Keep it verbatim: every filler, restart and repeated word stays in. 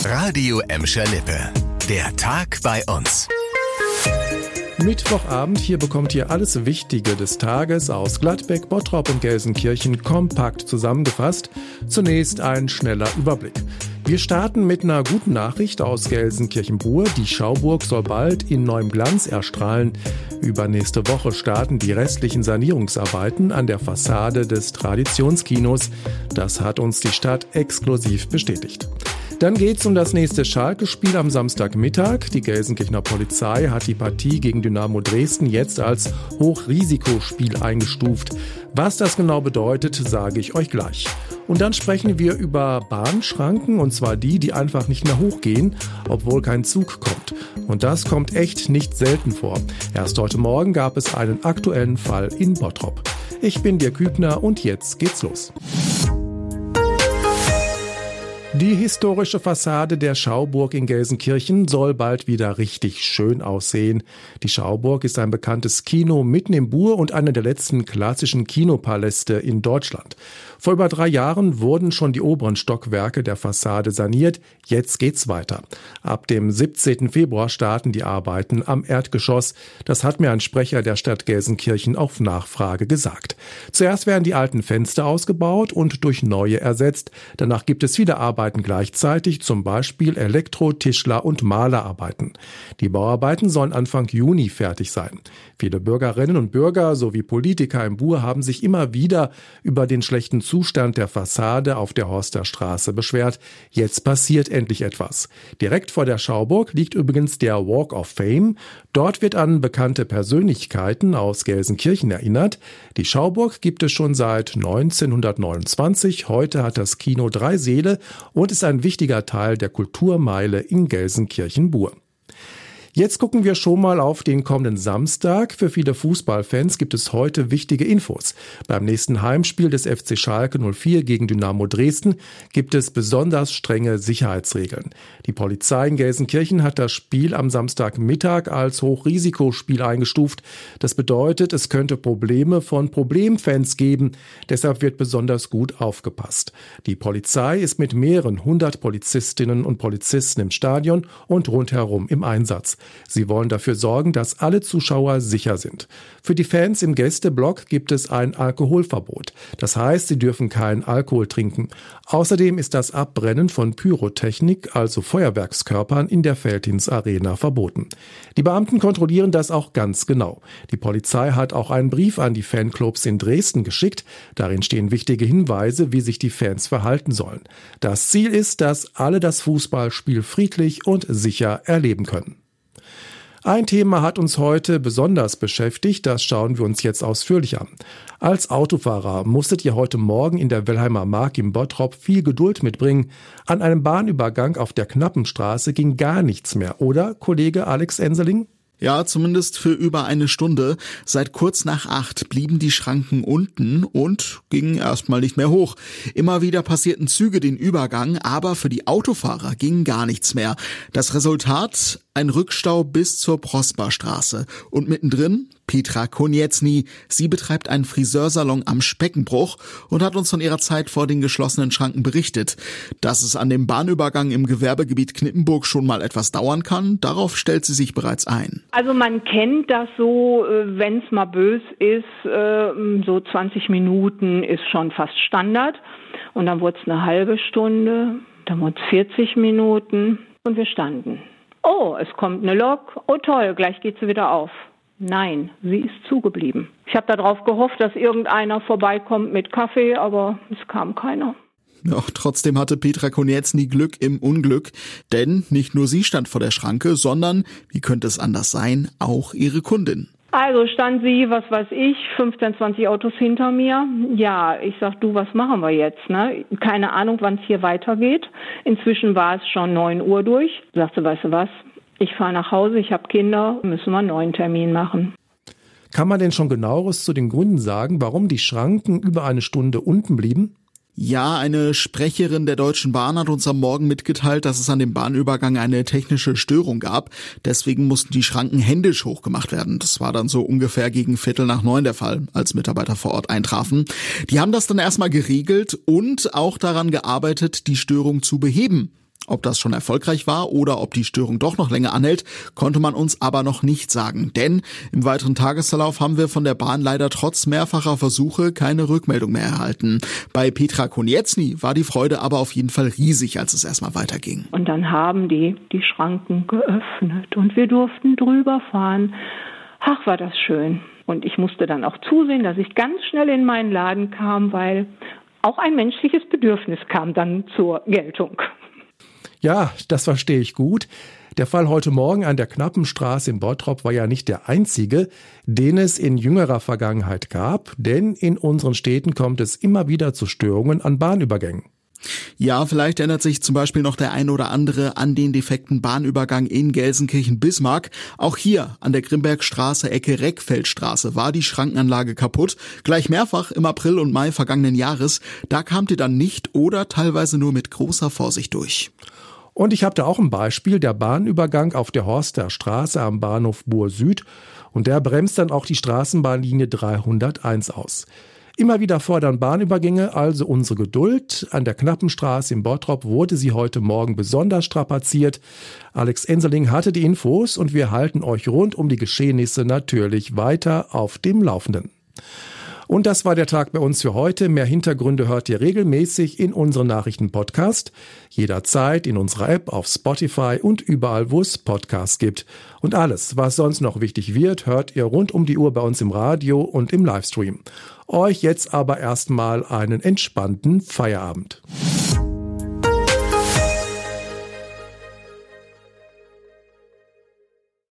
Radio Emscher Lippe. Der Tag bei uns. Mittwochabend, hier bekommt ihr alles Wichtige des Tages aus Gladbeck, Bottrop und Gelsenkirchen kompakt zusammengefasst. Zunächst ein schneller Überblick. Wir starten mit einer guten Nachricht aus Gelsenkirchen-Buhr. Die Schauburg soll bald in neuem Glanz erstrahlen. Übernächste Woche starten die restlichen Sanierungsarbeiten an der Fassade des Traditionskinos. Das hat uns die Stadt exklusiv bestätigt. Dann geht's um das nächste Schalke-Spiel am Samstagmittag. Die Gelsenkirchener Polizei hat die Partie gegen Dynamo Dresden jetzt als Hochrisikospiel eingestuft. Was das genau bedeutet, sage ich euch gleich. Und dann sprechen wir über Bahnschranken, und zwar die, die einfach nicht mehr hochgehen, obwohl kein Zug kommt. Und das kommt echt nicht selten vor. Erst heute Morgen gab es einen aktuellen Fall in Bottrop. Ich bin Dirk Hübner und jetzt geht's los. Die historische Fassade der Schauburg in Gelsenkirchen soll bald wieder richtig schön aussehen. Die Schauburg ist ein bekanntes Kino mitten im Buhr und einer der letzten klassischen Kinopaläste in Deutschland. Vor über drei Jahren wurden schon die oberen Stockwerke der Fassade saniert. Jetzt geht's weiter. Ab dem siebzehnten Februar starten die Arbeiten am Erdgeschoss. Das hat mir ein Sprecher der Stadt Gelsenkirchen auf Nachfrage gesagt. Zuerst werden die alten Fenster ausgebaut und durch neue ersetzt. Danach gibt es viele Arbeiten gleichzeitig, zum Beispiel Elektro-, Tischler- und Malerarbeiten. Die Bauarbeiten sollen Anfang Juni fertig sein. Viele Bürgerinnen und Bürger sowie Politiker im Buhr haben sich immer wieder über den schlechten Zustand der Fassade auf der Horster Straße beschwert. Jetzt passiert endlich etwas. Direkt vor der Schauburg liegt übrigens der Walk of Fame. Dort wird an bekannte Persönlichkeiten aus Gelsenkirchen erinnert. Die Schauburg gibt es schon seit neunzehnhundertneunundzwanzig. Heute hat das Kino drei Säle und ist ein wichtiger Teil der Kulturmeile in Gelsenkirchen-Buhr. Jetzt gucken wir schon mal auf den kommenden Samstag. Für viele Fußballfans gibt es heute wichtige Infos. Beim nächsten Heimspiel des F C Schalke null vier gegen Dynamo Dresden gibt es besonders strenge Sicherheitsregeln. Die Polizei in Gelsenkirchen hat das Spiel am Samstagmittag als Hochrisikospiel eingestuft. Das bedeutet, es könnte Probleme von Problemfans geben. Deshalb wird besonders gut aufgepasst. Die Polizei ist mit mehreren hundert Polizistinnen und Polizisten im Stadion und rundherum im Einsatz. Sie wollen dafür sorgen, dass alle Zuschauer sicher sind. Für die Fans im Gästeblock gibt es ein Alkoholverbot. Das heißt, sie dürfen keinen Alkohol trinken. Außerdem ist das Abbrennen von Pyrotechnik, also Feuerwerkskörpern, in der Veltins Arena verboten. Die Beamten kontrollieren das auch ganz genau. Die Polizei hat auch einen Brief an die Fanclubs in Dresden geschickt. Darin stehen wichtige Hinweise, wie sich die Fans verhalten sollen. Das Ziel ist, dass alle das Fußballspiel friedlich und sicher erleben können. Ein Thema hat uns heute besonders beschäftigt, das schauen wir uns jetzt ausführlich an. Als Autofahrer musstet ihr heute Morgen in der Wellheimer Mark im Bottrop viel Geduld mitbringen. An einem Bahnübergang auf der Knappenstraße ging gar nichts mehr, oder, Kollege Alex Enseling? Ja, zumindest für über eine Stunde. Seit kurz nach acht blieben die Schranken unten und gingen erstmal nicht mehr hoch. Immer wieder passierten Züge den Übergang, aber für die Autofahrer ging gar nichts mehr. Das Resultat? Ein Rückstau bis zur Prosperstraße. Und mittendrin Petra Konieczny. Sie betreibt einen Friseursalon am Speckenbruch und hat uns von ihrer Zeit vor den geschlossenen Schranken berichtet. Dass es an dem Bahnübergang im Gewerbegebiet Knippenburg schon mal etwas dauern kann, darauf stellt sie sich bereits ein. Also man kennt das so, wenn es mal bös ist, so zwanzig Minuten ist schon fast Standard. Und dann wurde es eine halbe Stunde, dann wurde es vierzig Minuten und wir standen. Oh, es kommt eine Lok. Oh toll, gleich geht sie wieder auf. Nein, sie ist zugeblieben. Ich habe darauf gehofft, dass irgendeiner vorbeikommt mit Kaffee, aber es kam keiner. Doch trotzdem hatte Petra Konieczny Glück im Unglück, denn nicht nur sie stand vor der Schranke, sondern, wie könnte es anders sein, auch ihre Kundin. Also stand sie, was weiß ich, fünfzehn, zwanzig Autos hinter mir. Ja, ich sag, du, was machen wir jetzt? Ne? Keine Ahnung, wann es hier weitergeht. Inzwischen war es schon neun Uhr durch. Sagte, weißt du was, ich fahre nach Hause, ich habe Kinder, müssen wir einen neuen Termin machen. Kann man denn schon Genaueres zu den Gründen sagen, warum die Schranken über eine Stunde unten blieben? Ja, eine Sprecherin der Deutschen Bahn hat uns am Morgen mitgeteilt, dass es an dem Bahnübergang eine technische Störung gab. Deswegen mussten die Schranken händisch hochgemacht werden. Das war dann so ungefähr gegen Viertel nach neun der Fall, als Mitarbeiter vor Ort eintrafen. Die haben das dann erstmal geregelt und auch daran gearbeitet, die Störung zu beheben. Ob das schon erfolgreich war oder ob die Störung doch noch länger anhält, konnte man uns aber noch nicht sagen. Denn im weiteren Tagesverlauf haben wir von der Bahn leider trotz mehrfacher Versuche keine Rückmeldung mehr erhalten. Bei Petra Konieczny war die Freude aber auf jeden Fall riesig, als es erstmal weiterging. Und dann haben die die Schranken geöffnet und wir durften drüber fahren. Ach, war das schön. Und ich musste dann auch zusehen, dass ich ganz schnell in meinen Laden kam, weil auch ein menschliches Bedürfnis kam dann zur Geltung. Ja, das verstehe ich gut. Der Fall heute Morgen an der Knappenstraße in Bottrop war ja nicht der einzige, den es in jüngerer Vergangenheit gab, denn in unseren Städten kommt es immer wieder zu Störungen an Bahnübergängen. Ja, vielleicht erinnert sich zum Beispiel noch der eine oder andere an den defekten Bahnübergang in Gelsenkirchen-Bismarck. Auch hier an der Grimbergstraße Ecke Reckfeldstraße war die Schrankenanlage kaputt. Gleich mehrfach im April und Mai vergangenen Jahres. Da kamt ihr dann nicht oder teilweise nur mit großer Vorsicht durch. Und ich habe da auch ein Beispiel, der Bahnübergang auf der Horster Straße am Bahnhof Buhr Süd. Und der bremst dann auch die Straßenbahnlinie dreihunderteins aus. Immer wieder fordern Bahnübergänge also unsere Geduld. An der Knappenstraße in Bottrop wurde sie heute Morgen besonders strapaziert. Alex Enserling hatte die Infos und wir halten euch rund um die Geschehnisse natürlich weiter auf dem Laufenden. Und das war der Tag bei uns für heute. Mehr Hintergründe hört ihr regelmäßig in unserem Nachrichten-Podcast. Jederzeit in unserer App, auf Spotify und überall, wo es Podcasts gibt. Und alles, was sonst noch wichtig wird, hört ihr rund um die Uhr bei uns im Radio und im Livestream. Euch jetzt aber erstmal einen entspannten Feierabend.